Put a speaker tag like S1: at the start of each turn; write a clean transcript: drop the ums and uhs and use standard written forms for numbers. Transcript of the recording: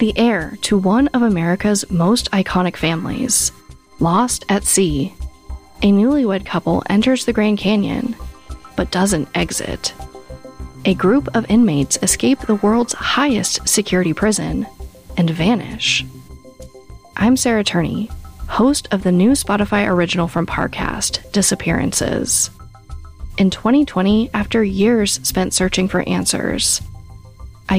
S1: The heir to one of America's most iconic families, lost at sea. A newlywed couple enters the Grand Canyon, but doesn't exit. A group of inmates escape the world's highest security prison and vanish. I'm Sarah Turney, host of the new Spotify original from Parcast, Disappearances. In 2020, after years spent searching for answers,